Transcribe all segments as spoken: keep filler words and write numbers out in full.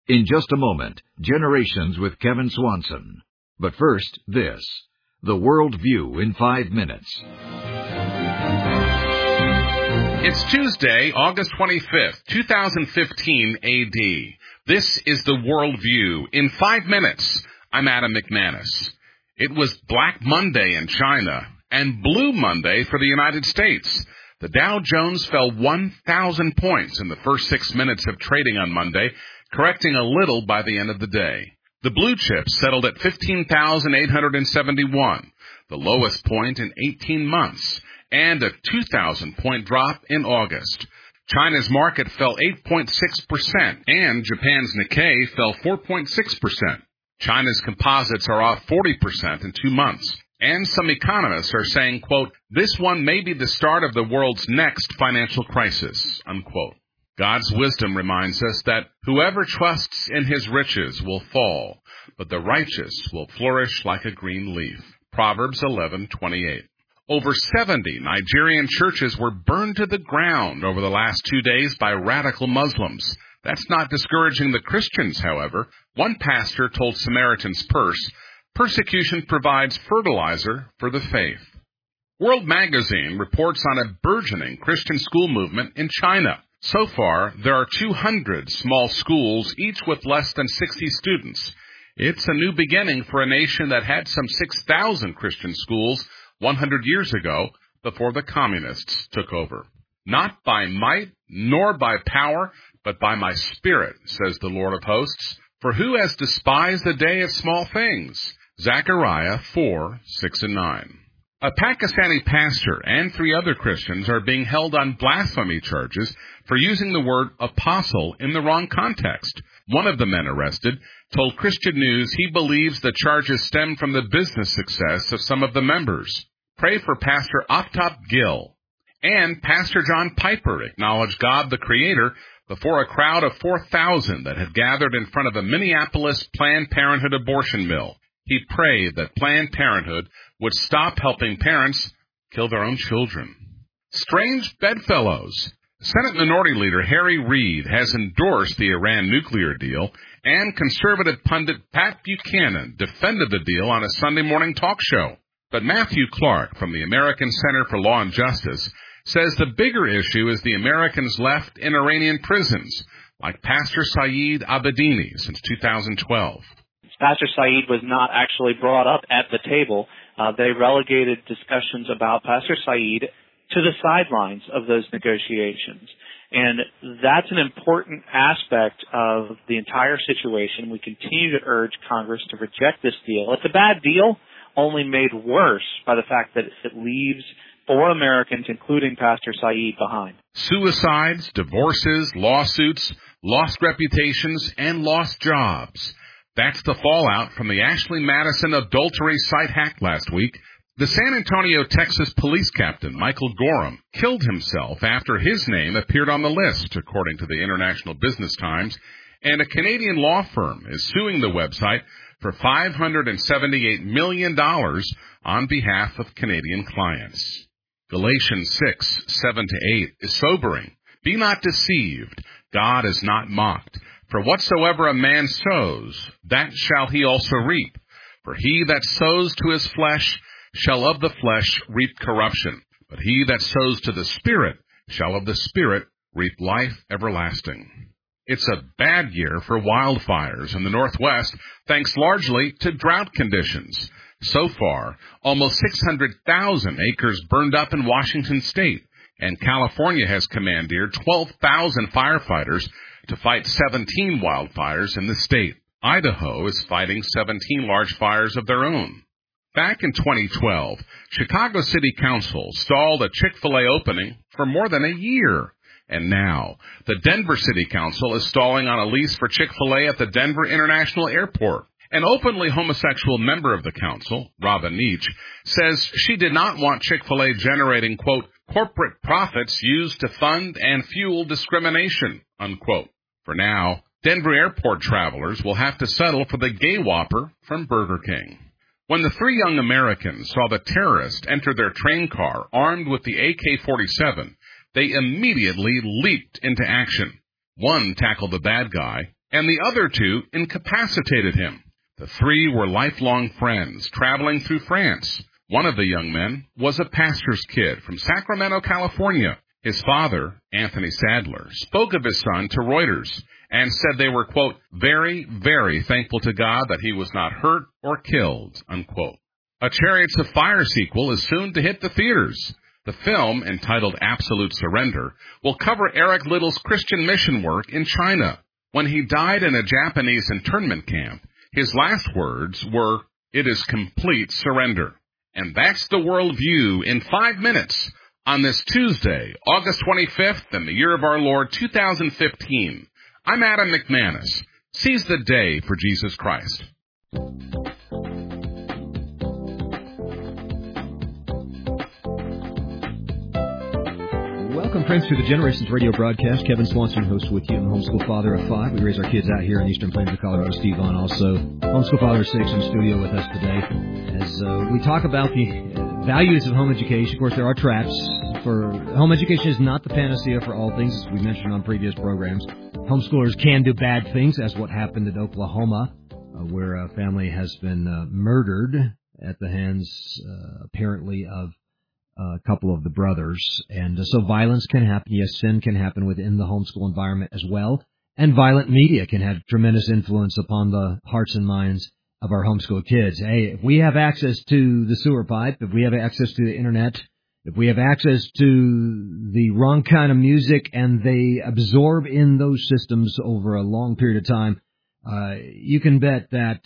In just a moment, Generations with Kevin Swanson. But first, this. The World View in five minutes. It's Tuesday, August twenty-fifth, twenty fifteen A D. This is The World View in five minutes. I'm Adam McManus. It was Black Monday in China and Blue Monday for the United States. The Dow Jones fell one thousand points in the first six minutes of trading on Monday, correcting a little by the end of the day. The blue chips settled at fifteen thousand eight hundred seventy-one, the lowest point in eighteen months, and a two thousand point drop in August. China's market fell eight point six percent, and Japan's Nikkei fell four point six percent. China's composites are off forty percent in two months. And some economists are saying, quote, this one may be the start of the world's next financial crisis, unquote. God's wisdom reminds us that whoever trusts in his riches will fall, but the righteous will flourish like a green leaf. Proverbs eleven twenty-eight. Over seventy Nigerian churches were burned to the ground over the last two days by radical Muslims. That's not discouraging the Christians, however. One pastor told Samaritan's Purse, persecution provides fertilizer for the faith. World Magazine reports on a burgeoning Christian school movement in China. So far, there are two hundred small schools, each with less than sixty students. It's a new beginning for a nation that had some six thousand Christian schools one hundred years ago before the communists took over. Not by might, nor by power, but by my spirit, says the Lord of hosts. For who has despised the day of small things? Zechariah four, six and nine. A Pakistani pastor and three other Christians are being held on blasphemy charges for using the word apostle in the wrong context. One of the men arrested told Christian News he believes the charges stem from the business success of some of the members. Pray for Pastor Aftab Gill. And Pastor John Piper acknowledged God the Creator before a crowd of four thousand that had gathered in front of a Minneapolis Planned Parenthood abortion mill. He prayed that Planned Parenthood would stop helping parents kill their own children. Strange bedfellows. Senate Minority Leader Harry Reid has endorsed the Iran nuclear deal, and conservative pundit Pat Buchanan defended the deal on a Sunday morning talk show. But Matthew Clark from the American Center for Law and Justice says the bigger issue is the Americans left in Iranian prisons, like Pastor Saeed Abedini since two thousand twelve. Pastor Saeed was not actually brought up at the table. Uh, they relegated discussions about Pastor Saeed to the sidelines of those negotiations. And that's an important aspect of the entire situation. We continue to urge Congress to reject this deal. It's a bad deal, only made worse by the fact that it leaves four Americans, including Pastor Saeed, behind. Suicides, divorces, lawsuits, lost reputations, and lost jobs. That's the fallout from the Ashley Madison adultery site hack last week. The San Antonio, Texas police captain, Michael Gorham, killed himself after his name appeared on the list, according to the International Business Times, and a Canadian law firm is suing the website for five hundred seventy-eight million dollars on behalf of Canadian clients. Galatians six, seven to eight is sobering. Be not deceived. God is not mocked. For whatsoever a man sows, that shall he also reap. For he that sows to his flesh shall of the flesh reap corruption. But he that sows to the Spirit shall of the Spirit reap life everlasting. It's a bad year for wildfires in the Northwest, thanks largely to drought conditions. So far, almost six hundred thousand acres burned up in Washington state, and California has commandeered twelve thousand firefighters to fight seventeen wildfires in the state. Idaho is fighting seventeen large fires of their own. Back in twenty twelve, Chicago City Council stalled a Chick-fil-A opening for more than a year. And now, the Denver City Council is stalling on a lease for Chick-fil-A at the Denver International Airport. An openly homosexual member of the council, Robin Neach, says she did not want Chick-fil-A generating, quote, corporate profits used to fund and fuel discrimination, unquote. For now, Denver airport travelers will have to settle for the gay Whopper from Burger King. When the three young Americans saw the terrorist enter their train car armed with the A K forty-seven, they immediately leaped into action. One tackled the bad guy, and the other two incapacitated him. The three were lifelong friends, traveling through France. One of the young men was a pastor's kid from Sacramento, California. His father, Anthony Sadler, spoke of his son to Reuters and said they were, quote, very, very thankful to God that he was not hurt or killed, unquote. A Chariots of Fire sequel is soon to hit the theaters. The film, entitled Absolute Surrender, will cover Eric Little's Christian mission work in China. When he died in a Japanese internment camp, his last words were, "It is complete surrender." And that's the worldview in five minutes on this Tuesday, August twenty-fifth, in the year of our Lord, two thousand fifteen. I'm Adam McManus. Seize the day for Jesus Christ. Welcome, friends, to the Generations Radio broadcast. Kevin Swanson, host with you. I'm a homeschool father of five. We raise our kids out here in the Eastern Plains of Colorado. Steve Vaughn, also homeschool father of six, in studio with us today. As uh, we talk about the uh, values of home education, of course, there are traps. For home education is not the panacea for all things, as we mentioned on previous programs. Homeschoolers can do bad things, as what happened in Oklahoma, uh, where a family has been uh, murdered at the hands, uh, apparently, of a couple of the brothers. And uh, so violence can happen. Yes, sin can happen within the homeschool environment as well. And violent media can have tremendous influence upon the hearts and minds of our homeschool kids. Hey, if we have access to the sewer pipe, if we have access to the internet, if we have access to the wrong kind of music and they absorb in those systems over a long period of time, uh, you can bet that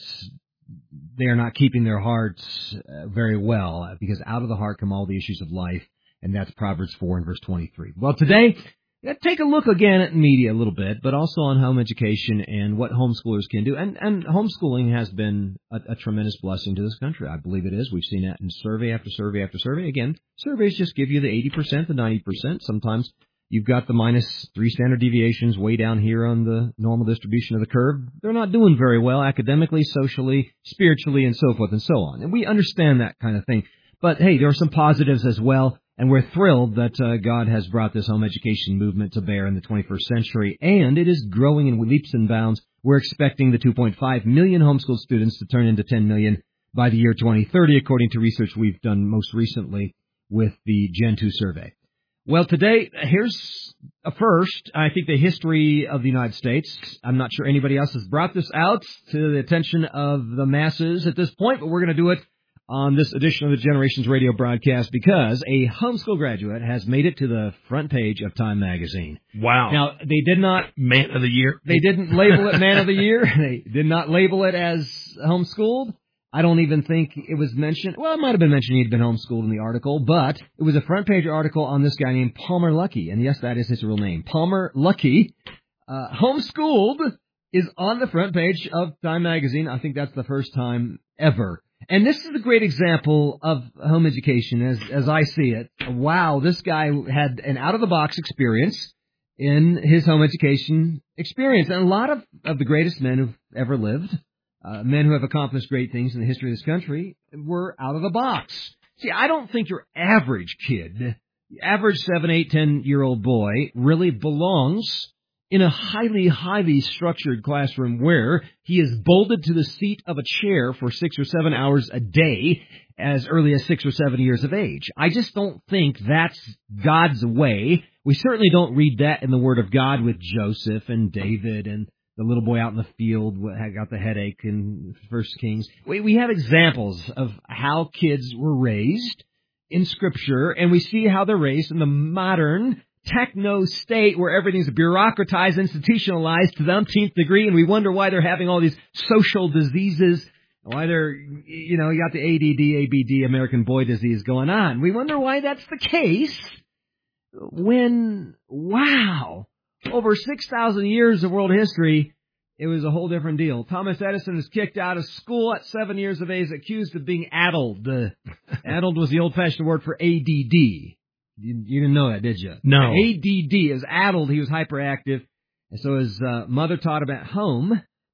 they are not keeping their hearts uh, very well, because out of the heart come all the issues of life, and that's Proverbs four and verse twenty-three. Well, today, let's take a look again at media a little bit, but also on home education and what homeschoolers can do. And, and homeschooling has been a, a tremendous blessing to this country. I believe it is. We've seen that in survey after survey after survey. Again, surveys just give you the eighty percent, the ninety percent. Sometimes you've got the minus three standard deviations way down here on the normal distribution of the curve. They're not doing very well academically, socially, spiritually, and so forth and so on. And we understand that kind of thing. But, hey, there are some positives as well, and we're thrilled that uh, God has brought this home education movement to bear in the twenty-first century, and it is growing in leaps and bounds. We're expecting the two point five million homeschool students to turn into ten million by the year twenty thirty, according to research we've done most recently with the Gen two survey. Well, today, here's a first. I think the history of the United States. I'm not sure anybody else has brought this out to the attention of the masses at this point, but we're going to do it on this edition of the Generations Radio broadcast because a homeschool graduate has made it to the front page of Time magazine. Wow. Now, they did not... Man of the Year. They didn't label it Man of the Year. They did not label it as homeschooled. I don't even think it was mentioned. Well, it might have been mentioned he'd been homeschooled in the article, but it was a front-page article on this guy named Palmer Luckey. And yes, that is his real name. Palmer Luckey, uh, homeschooled, is on the front page of Time magazine. I think that's the first time ever. And this is a great example of home education as, as I see it. Wow, this guy had an out-of-the-box experience in his home education experience. And a lot of, of the greatest men who've ever lived, Uh, men who have accomplished great things in the history of this country, were out of the box. See, I don't think your average kid, the average seven, eight, ten-year-old boy, really belongs in a highly, highly structured classroom where he is bolted to the seat of a chair for six or seven hours a day as early as six or seven years of age. I just don't think that's God's way. We certainly don't read that in the Word of God with Joseph and David and the little boy out in the field got the headache in First Kings. We, we have examples of how kids were raised in Scripture, and we see how they're raised in the modern techno state where everything's bureaucratized, institutionalized to the umpteenth degree, and we wonder why they're having all these social diseases, why they're, you know, you got the A D D, A B D, American Boy Disease going on. We wonder why that's the case when, wow, over six thousand years of world history, it was a whole different deal. Thomas Edison was kicked out of school at seven years of age, accused of being addled. Uh, addled was the old-fashioned word for A D D. You, you didn't know that, did you? No. A D D is addled. He was hyperactive. And so his uh, mother taught him at home.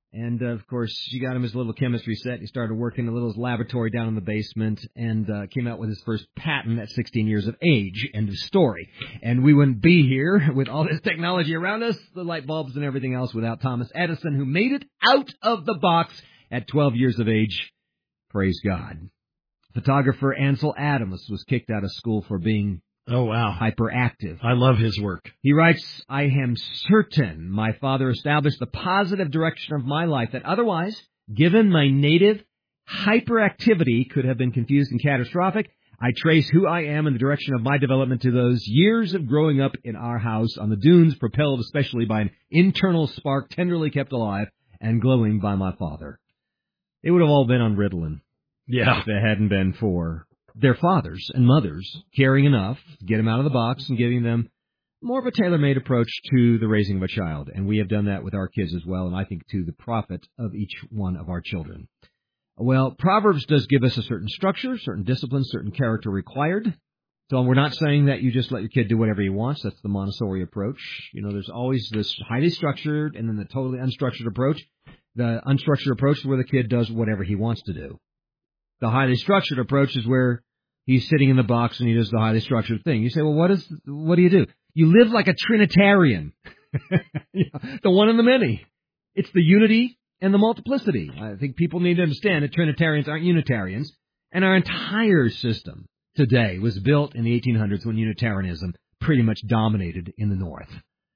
And, uh, of course, she got him his little chemistry set. He started working in a little laboratory down in the basement and uh, came out with his first patent at sixteen years of age. End of story. And we wouldn't be here with all this technology around us, the light bulbs and everything else, without Thomas Edison, who made it out of the box at twelve years of age. Praise God. Photographer Ansel Adams was kicked out of school for being Oh, wow. hyperactive. I love his work. He writes, I am certain my father established the positive direction of my life that otherwise, given my native hyperactivity, could have been confused and catastrophic. I trace who I am in the direction of my development to those years of growing up in our house on the dunes, propelled especially by an internal spark tenderly kept alive and glowing by my father. They would have all been on Ritalin. Yeah. If it hadn't been for their fathers and mothers caring enough to get them out of the box and giving them more of a tailor-made approach to the raising of a child. And we have done that with our kids as well, and I think to the profit of each one of our children. Well, Proverbs does give us a certain structure, certain discipline, certain character required. So we're not saying that you just let your kid do whatever he wants. That's the Montessori approach. You know, there's always this highly structured and then the totally unstructured approach. The unstructured approach is where the kid does whatever he wants to do. The highly structured approach is where he's sitting in the box and he does the highly structured thing. You say, well, what is, what do you do? You live like a Trinitarian. You know, the one and the many. It's the unity and the multiplicity. I think people need to understand that Trinitarians aren't Unitarians. And our entire system today was built in the eighteen hundreds when Unitarianism pretty much dominated in the North.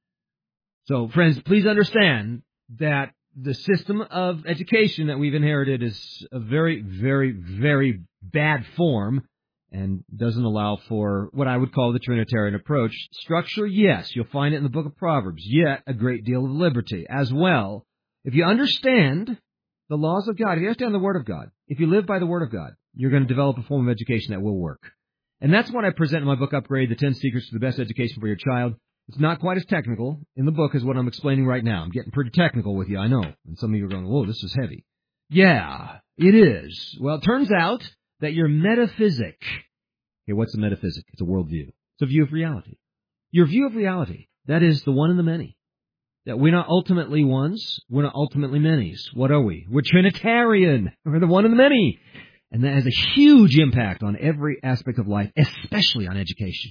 So, friends, please understand that the system of education that we've inherited is a very, very, very bad form and doesn't allow for what I would call the Trinitarian approach. Structure, yes, you'll find it in the book of Proverbs, yet a great deal of liberty as well. If you understand the laws of God, if you understand the Word of God, if you live by the Word of God, you're going to develop a form of education that will work. And that's what I present in my book, Upgrade, The ten Secrets to the Best Education for Your Child. It's not quite as technical in the book as what I'm explaining right now. I'm getting pretty technical with you, I know. And some of you are going, whoa, this is heavy. Yeah, it is. Well, it turns out that your metaphysic, okay, what's a metaphysic? It's a worldview. It's a view of reality. Your view of reality, that is the one and the many. That we're not ultimately ones, we're not ultimately manys. What are we? We're Trinitarian. We're the one and the many. And that has a huge impact on every aspect of life, especially on education.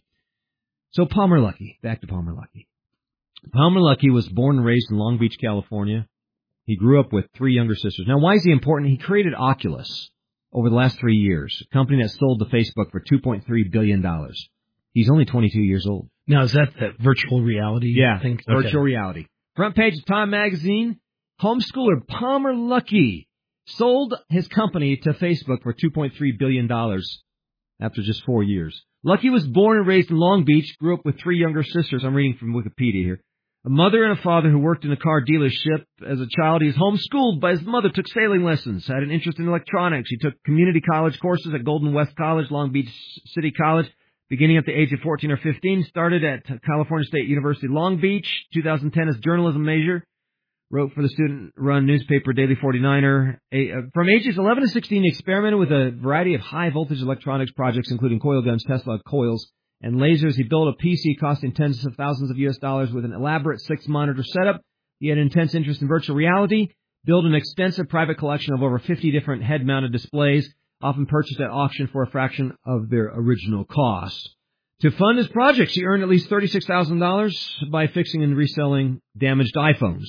So Palmer Luckey, back to Palmer Luckey. Palmer Luckey was born and raised in Long Beach, California. He grew up with three younger sisters. Now, why is he important? He created Oculus over the last three years, a company that sold to Facebook for two point three billion dollars. He's only twenty-two years old. Now, is that that virtual reality yeah, thing? Virtual Okay. reality. Front page of Time Magazine, homeschooler Palmer Luckey sold his company to Facebook for two point three billion dollars after just four years. Luckey was born and raised in Long Beach, grew up with three younger sisters. I'm reading from Wikipedia here. A mother and a father who worked in a car dealership. As a child, he was homeschooled by his mother, took sailing lessons, had an interest in electronics. He took community college courses at Golden West College, Long Beach City College, beginning at the age of fourteen or fifteen. Started at California State University, Long Beach, two thousand ten as journalism major. Wrote for the student-run newspaper Daily forty-niner. From ages eleven to sixteen, he experimented with a variety of high-voltage electronics projects, including coil guns, Tesla coils, and lasers. He built a P C costing tens of thousands of U S dollars with an elaborate six-monitor setup. He had intense interest in virtual reality, built an extensive private collection of over fifty different head-mounted displays, often purchased at auction for a fraction of their original cost. To fund his projects, he earned at least thirty-six thousand dollars by fixing and reselling damaged iPhones.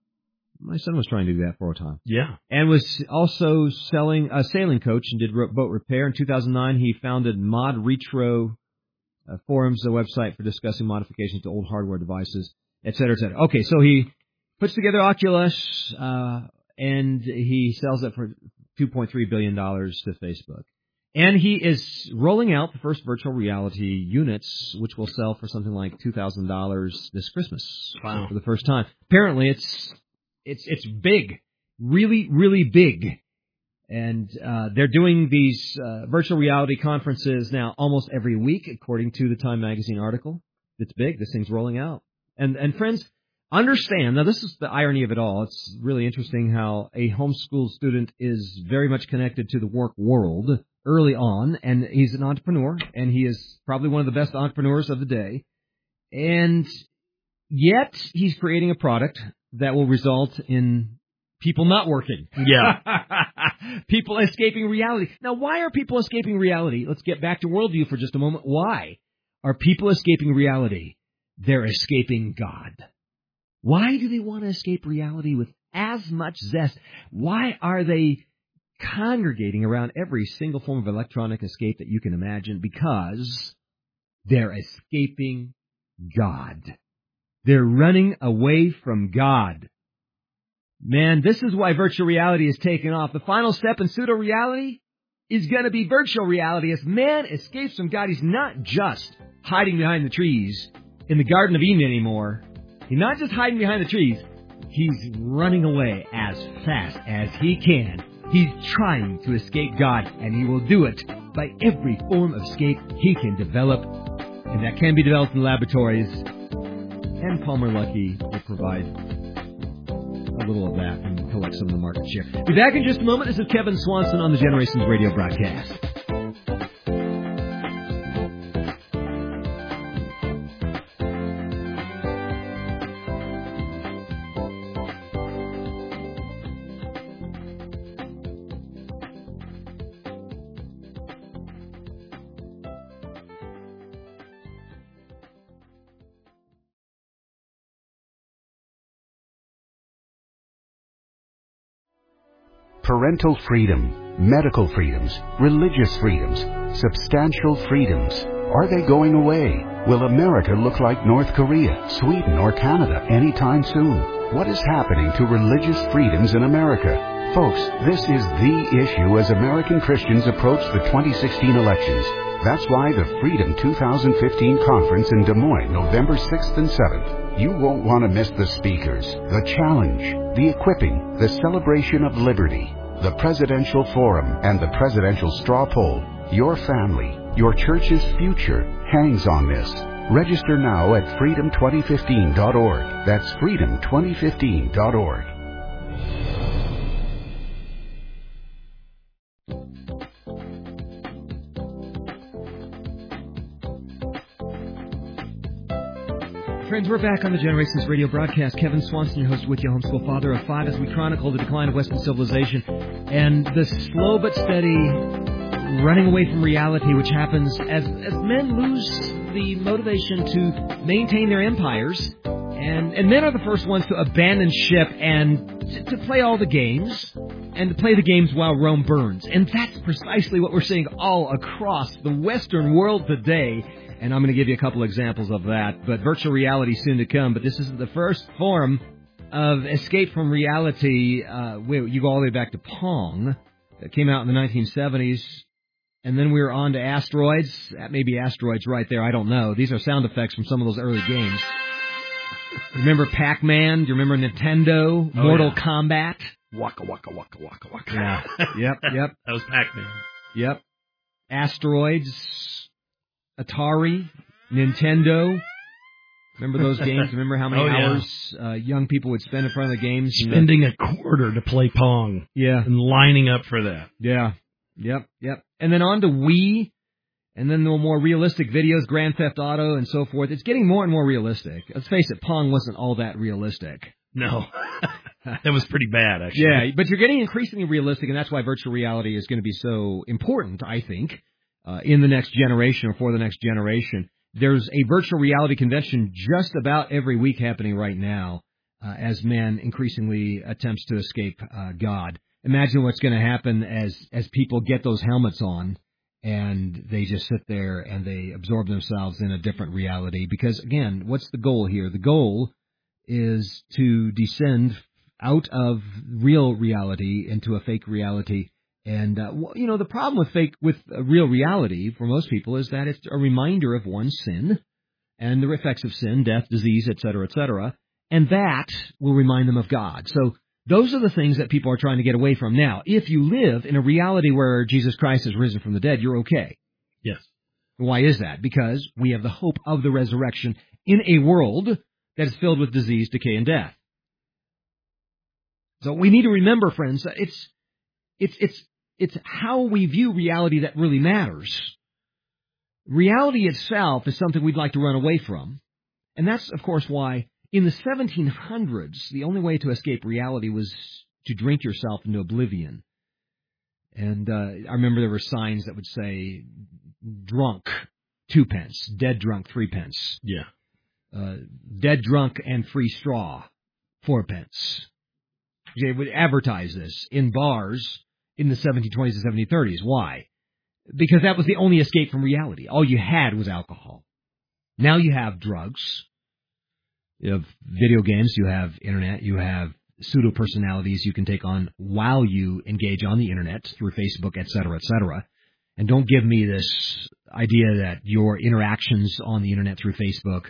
My son was trying to do that for a time. Yeah. And was also selling a sailing coach and did boat repair. In two thousand nine, he founded Mod Retro uh, Forums, a website for discussing modifications to old hardware devices, et cetera, et cetera. Okay, so he puts together Oculus, uh, and he sells it for two point three billion dollars to Facebook. And he is rolling out the first virtual reality units, which will sell for something like two thousand dollars this Christmas. Wow. For the first time. Apparently, it's It's it's big, really, really big. And uh, they're doing these uh, virtual reality conferences now almost every week, according to the Time Magazine article. It's big. This thing's rolling out. And, and friends, understand, now this is the irony of it all. It's really interesting how a homeschool student is very much connected to the work world early on, and he's an entrepreneur, and he is probably one of the best entrepreneurs of the day. And yet he's creating a product that will result in people not working. Yeah. People escaping reality. Now, why are people escaping reality? Let's get back to worldview for just a moment. Why are people escaping reality? They're escaping God. Why do they want to escape reality with as much zest? Why are they congregating around every single form of electronic escape that you can imagine? Because they're escaping God. They're running away from God. Man, this is why virtual reality is taking off. The final step in pseudo-reality is going to be virtual reality. As man escapes from God, he's not just hiding behind the trees in the Garden of Eden anymore. He's not just hiding behind the trees. He's running away as fast as he can. He's trying to escape God, and he will do it by every form of escape he can develop, and that can be developed in laboratories. And Palmer Luckey will provide a little of that and collect some of the market share. Be back in just a moment. This is Kevin Swanson on the Generations Radio broadcast. Parental freedom, medical freedoms, religious freedoms, substantial freedoms. Are they going away? Will America look like North Korea, Sweden, or Canada anytime soon? What is happening to religious freedoms in America? Folks, this is the issue as American Christians approach the twenty sixteen elections. That's why the Freedom two thousand fifteen conference in Des Moines, November sixth and seventh. You won't want to miss the speakers, the challenge, the equipping, the celebration of liberty, the presidential forum, and the presidential straw poll. Your family, your church's future hangs on this. Register now at freedom twenty fifteen dot org. That's freedom twenty fifteen dot org. Friends, we're back on the Generations Radio broadcast. Kevin Swanson, your host, with you, homeschool father of five, as we chronicle the decline of Western civilization and the slow but steady running away from reality, which happens as, as men lose the motivation to maintain their empires. And, and men are the first ones to abandon ship and to, to play all the games, and to play the games while Rome burns. And that's precisely what we're seeing all across the Western world today. And I'm going to give you a couple examples of that. But virtual reality soon to come. But this is the first form of escape from reality. Uh, you go all the way back to Pong. It came out in the nineteen seventies. And then we were on to asteroids. That may be asteroids right there. I don't know. These are sound effects from some of those early games. Remember Pac-Man? Do you remember Nintendo? Oh, Mortal yeah. Kombat? Waka, waka, waka, waka, waka. Yeah. Yep, yep. That was Pac-Man. Yep. Asteroids, Atari, Nintendo. Remember those games? Remember how many oh, yeah. hours uh, young people would spend in front of the games? Spending a quarter to play Pong. Yeah. And lining up for that. Yeah. Yep, yep. And then on to Wii, and then the more realistic videos, Grand Theft Auto, and so forth. It's getting more and more realistic. Let's face it, Pong wasn't all that realistic. No. That was pretty bad, actually. Yeah, but you're getting increasingly realistic, and that's why virtual reality is going to be so important, I think, uh, in the next generation or for the next generation. There's a virtual reality convention just about every week happening right now uh, as man increasingly attempts to escape uh, God. Imagine what's going to happen as, as people get those helmets on and they just sit there and they absorb themselves in a different reality. Because, again, what's the goal here? The goal is to descend out of real reality into a fake reality. And, uh, you know, the problem with fake, with uh, real reality for most people is that it's a reminder of one's sin and the effects of sin, death, disease, et cetera, et cetera. And that will remind them of God. So those are the things that people are trying to get away from. Now, if you live in a reality where Jesus Christ has risen from the dead, you're okay. Yes. Why is that? Because we have the hope of the resurrection in a world that is filled with disease, decay, and death. So we need to remember, friends, that it's it's it's it's how we view reality that really matters. Reality itself is something we'd like to run away from. And that's, of course, why in the seventeen hundreds, the only way to escape reality was to drink yourself into oblivion. And uh, I remember there were signs that would say, drunk, two pence, dead drunk, three pence. Yeah. Uh, dead drunk and free straw, four pence. They would advertise this in bars in the seventeen twenties and seventeen thirties. Why? Because that was the only escape from reality. All you had was alcohol. Now you have drugs. You have video games. You have internet. You have pseudo-personalities you can take on while you engage on the internet through Facebook, et cetera, et cetera. And don't give me this idea that your interactions on the internet through Facebook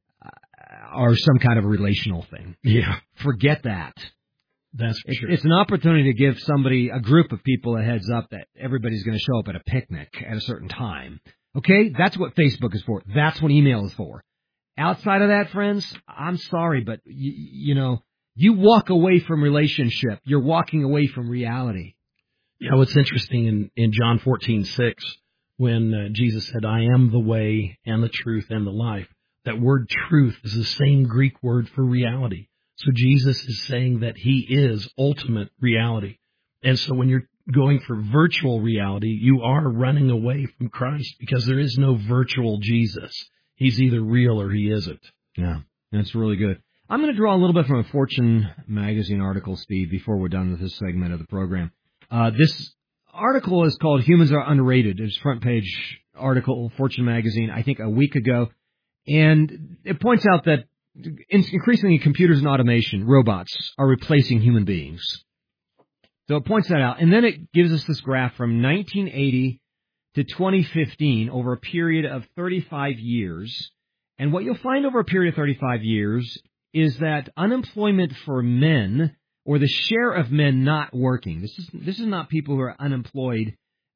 are some kind of a relational thing. Yeah. Forget that. That's for it's, sure. It's an opportunity to give somebody, a group of people, a heads up that everybody's going to show up at a picnic at a certain time. Okay? That's what Facebook is for. That's what email is for. Outside of that, friends, I'm sorry, but, you, you know, you walk away from relationship. You're walking away from reality. Yeah, what's interesting in, in John fourteen six, when uh, Jesus said, I am the way and the truth and the life, that word truth is the same Greek word for reality. So Jesus is saying that he is ultimate reality. And so when you're going for virtual reality, you are running away from Christ because there is no virtual Jesus. He's either real or he isn't. Yeah, that's really good. I'm going to draw a little bit from a Fortune magazine article, Steve, before we're done with this segment of the program. Uh, this article is called Humans Are Underrated. It's a front page article, Fortune magazine, I think a week ago. And it points out that increasingly computers and automation, robots, are replacing human beings. So it points that out. And then it gives us this graph from nineteen eighty to twenty fifteen over a period of thirty-five years. And what you'll find over a period of thirty-five years is that unemployment for men, or the share of men not working, this is this is not people who are unemployed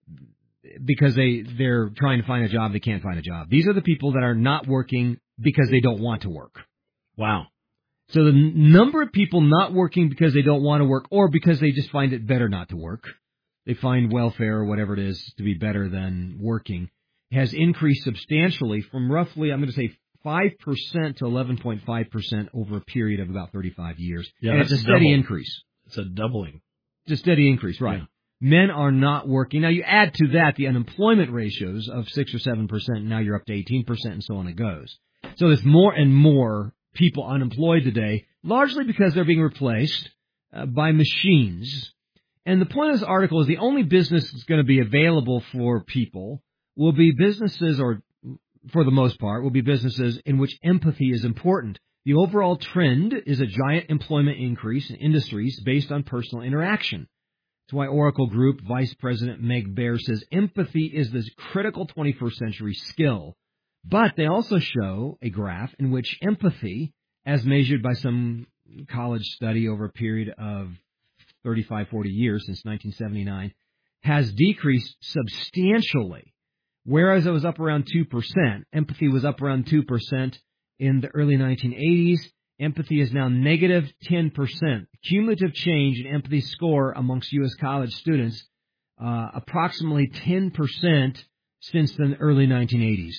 because they, they're trying to find a job, they can't find a job. These are the people that are not working because they don't want to work. Wow. So the n- number of people not working because they don't want to work or because they just find it better not to work, they find welfare or whatever it is to be better than working, has increased substantially from roughly, I'm going to say, five percent to eleven point five percent over a period of about thirty-five years. Yeah, and it's a that's steady double. increase. It's a doubling. It's a steady increase, right. Yeah. Men are not working. Now, you add to that the unemployment ratios of six or seven percent, now you're up to eighteen percent, and so on it goes. So there's more and more people unemployed today, largely because they're being replaced uh, by machines. And the point of this article is the only business that's going to be available for people will be businesses, or for the most part, will be businesses in which empathy is important. The overall trend is a giant employment increase in industries based on personal interaction. That's why Oracle Group Vice President Meg Baer says empathy is this critical twenty-first century skill. But they also show a graph in which empathy, as measured by some college study over a period of thirty-five, forty years since nineteen seventy-nine, has decreased substantially. Whereas it was up around two percent, empathy was up around two percent in the early nineteen eighties. Empathy is now negative ten percent. Cumulative change in empathy score amongst U S college students, uh, approximately ten percent since the early nineteen eighties.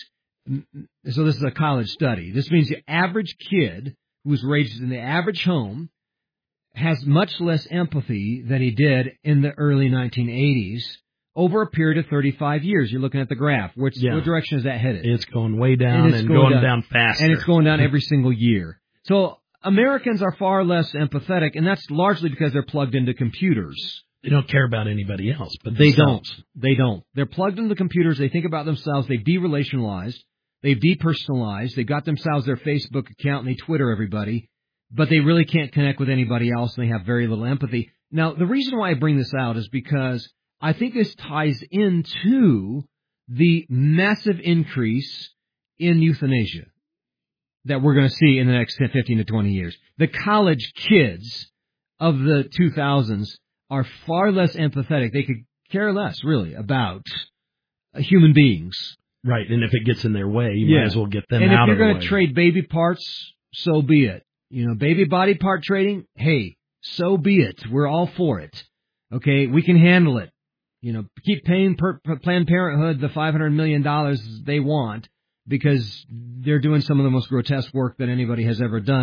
So this is a college study. This means the average kid who was raised in the average home has much less empathy than he did in the early nineteen eighties over a period of thirty-five years. You're looking at the graph. Which, Yeah. What direction is that headed? It's going way down And and, it's going, going down, down. faster. And it's going down every single year. So Americans are far less empathetic, and that's largely because they're plugged into computers. They don't care about anybody else, but They themselves. don't. They don't. They're plugged into computers. They think about themselves. They've derelationalized. They've depersonalized. They've got themselves their Facebook account, and they Twitter everybody. But they really can't connect with anybody else, and they have very little empathy. Now, the reason why I bring this out is because I think this ties into the massive increase in euthanasia that we're going to see in the next fifteen to twenty years. The college kids of the two thousands are far less empathetic. They could care less, really, about uh, human beings. Right, and if it gets in their way, you Yeah. might as well get them and out if of you're the going way. to trade baby parts, so be it. You know, baby body part trading, hey, so be it. We're all for it. Okay, we can handle it. You know, keep paying per, per Planned Parenthood the five hundred million dollars they want because they're doing some of the most grotesque work that anybody has ever done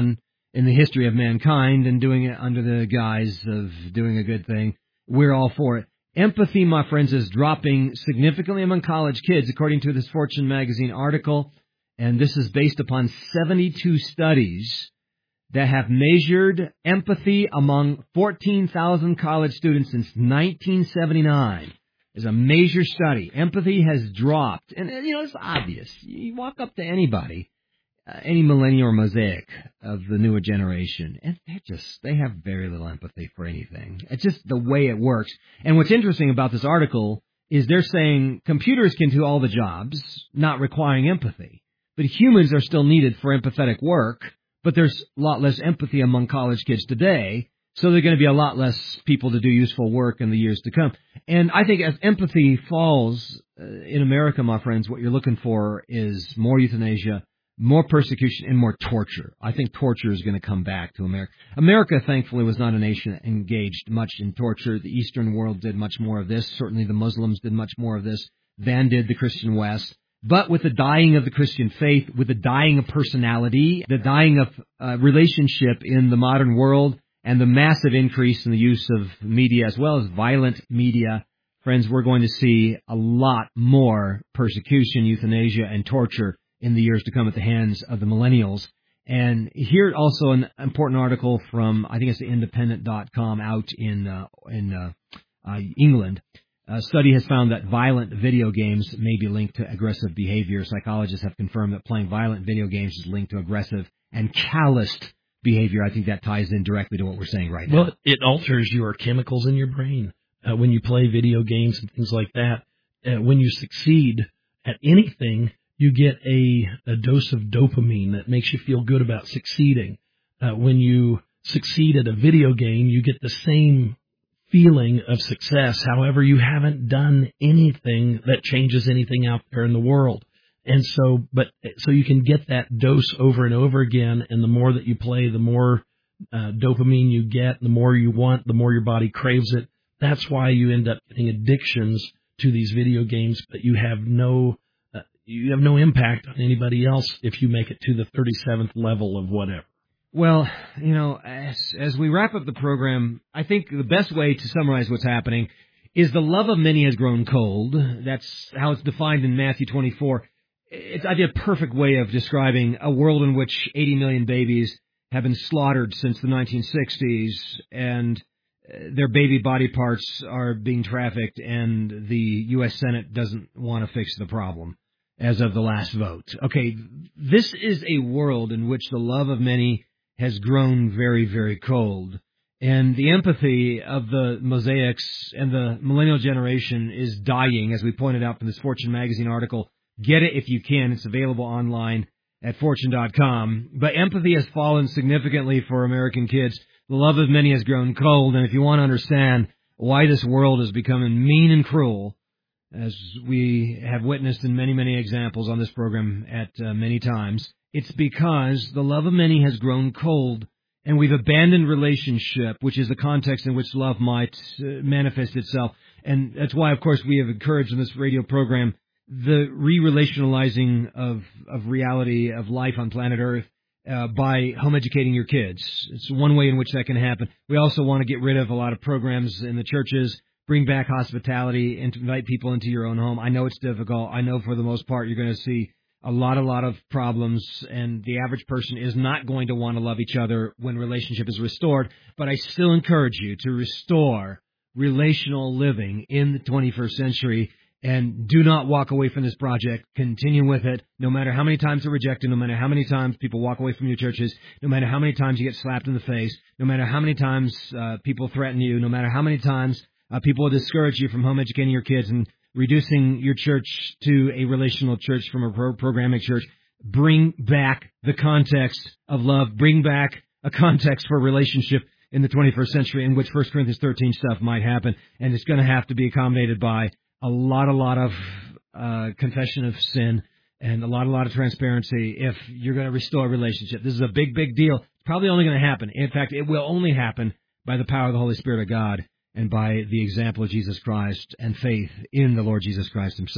in the history of mankind and doing it under the guise of doing a good thing, we're all for it. Empathy, my friends, is dropping significantly among college kids, according to this Fortune magazine article, and this is based upon seventy-two studies that have measured empathy among fourteen thousand college students since nineteen seventy-nine. It's a major study. Empathy has dropped, and, you know, it's obvious. You walk up to anybody, uh, any millennial or mosaic of the newer generation, and they just, they have very little empathy for anything. It's just the way it works. And what's interesting about this article is they're saying computers can do all the jobs, not requiring empathy. But humans are still needed for empathetic work, but there's a lot less empathy among college kids today, so there are going to be a lot less people to do useful work in the years to come. And I think as empathy falls uh, in America, my friends, what you're looking for is more euthanasia, more persecution, and more torture. I think torture is going to come back to America. America, thankfully, was not a nation engaged much in torture. The Eastern world did much more of this. Certainly the Muslims did much more of this than did the Christian West. But with the dying of the Christian faith, with the dying of personality, the dying of uh, relationship in the modern world, and the massive increase in the use of media as well as violent media, friends, we're going to see a lot more persecution, euthanasia, and torture in the years to come at the hands of the millennials. And here also an important article from, I think it's the independent dot com out in uh, in uh, uh, England. A study has found that violent video games may be linked to aggressive behavior. Psychologists have confirmed that playing violent video games is linked to aggressive and calloused behavior. I think that ties in directly to what we're saying right now. Well, it alters your chemicals in your brain uh, when you play video games and things like that. Uh, when you succeed at anything, you get a, a dose of dopamine that makes you feel good about succeeding. Uh, when you succeed at a video game, you get the same feeling of success. However, you haven't done anything that changes anything out there in the world. And so, but, so you can get that dose over and over again, and the more that you play, the more uh, dopamine you get, the more you want, the more your body craves it. That's why you end up getting addictions to these video games, but you have no, uh, you have no impact on anybody else if you make it to the thirty-seventh level of whatever. Well, you know, as, as we wrap up the program, I think the best way to summarize what's happening is the love of many has grown cold. That's how it's defined in Matthew twenty-four. It's, I think, a perfect way of describing a world in which eighty million babies have been slaughtered since the nineteen sixties, and their baby body parts are being trafficked, and the U S Senate doesn't want to fix the problem as of the last vote. Okay, this is a world in which the love of many has grown very, very cold. And the empathy of the mosaics and the millennial generation is dying, as we pointed out from this Fortune magazine article. Get it if you can. It's available online at fortune dot com. But empathy has fallen significantly for American kids. The love of many has grown cold. And if you want to understand why this world is becoming mean and cruel, as we have witnessed in many, many examples on this program at uh, many times, it's because the love of many has grown cold, and we've abandoned relationship, which is the context in which love might uh, manifest itself. And that's why, of course, we have encouraged in this radio program the re-relationalizing of, of reality, of life on planet Earth, uh, by home educating your kids. It's one way in which that can happen. We also want to get rid of a lot of programs in the churches, bring back hospitality, and invite people into your own home. I know it's difficult. I know for the most part you're going to see a lot, a lot of problems, and the average person is not going to want to love each other when relationship is restored. But I still encourage you to restore relational living in the twenty-first century, and do not walk away from this project. Continue with it, no matter how many times you're rejected, no matter how many times people walk away from your churches, no matter how many times you get slapped in the face, no matter how many times uh, people threaten you, no matter how many times uh, people will discourage you from home educating your kids and reducing your church to a relational church from a pro- programmatic church. Bring back the context of love. Bring back a context for relationship in the twenty-first century in which First Corinthians thirteen stuff might happen. And it's going to have to be accommodated by a lot, a lot of uh, confession of sin and a lot, a lot of transparency if you're going to restore a relationship. This is a big, big deal. It's probably only going to happen. In fact, it will only happen by the power of the Holy Spirit of God and by the example of Jesus Christ and faith in the Lord Jesus Christ himself.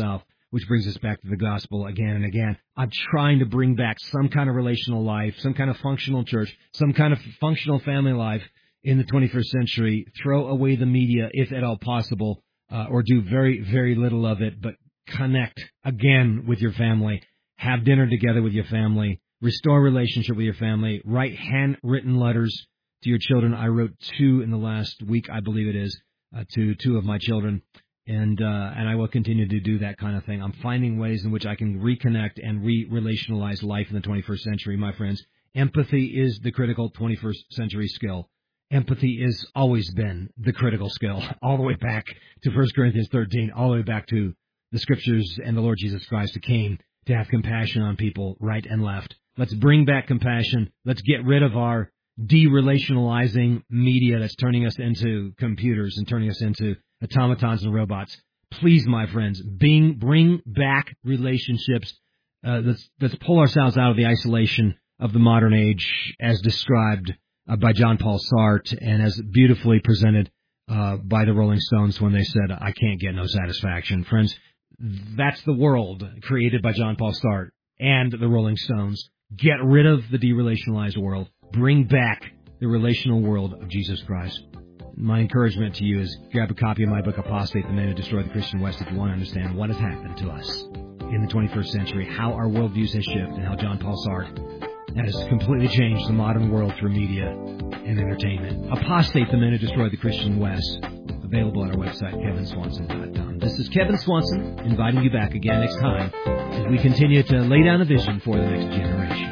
which brings us back to the gospel again and again. I'm trying to bring back some kind of relational life, some kind of functional church, some kind of functional family life in the twenty-first century. Throw away the media, if at all possible, uh, or do very, very little of it, but connect again with your family. Have dinner together with your family. Restore relationship with your family. Write handwritten letters to your children. I wrote two in the last week, I believe it is, uh, to two of my children. And uh, and I will continue to do that kind of thing. I'm finding ways in which I can reconnect and re-relationalize life in the twenty-first century, my friends. Empathy is the critical twenty-first century skill. Empathy has always been the critical skill, all the way back to First Corinthians thirteen, all the way back to the Scriptures and the Lord Jesus Christ who came to have compassion on people right and left. Let's bring back compassion. Let's get rid of our de-relationalizing media that's turning us into computers and turning us into automatons and robots. Please, my friends, bring, bring back relationships. Uh, let's, let's pull ourselves out of the isolation of the modern age as described uh, by John Paul Sartre and as beautifully presented uh, by the Rolling Stones when they said, I can't get no satisfaction. Friends, that's the world created by John Paul Sartre and the Rolling Stones. Get rid of the derelationalized world. Bring back the relational world of Jesus Christ. My encouragement to you is grab a copy of my book, Apostate, the Man Who Destroyed the Christian West, if you want to understand what has happened to us in the twenty-first century, how our worldviews have shifted, and how John Paul Sartre has completely changed the modern world through media and entertainment. Apostate, the Man Who Destroyed the Christian West, available at our website, kevin swanson dot com. This is Kevin Swanson, inviting you back again next time as we continue to lay down a vision for the next generation.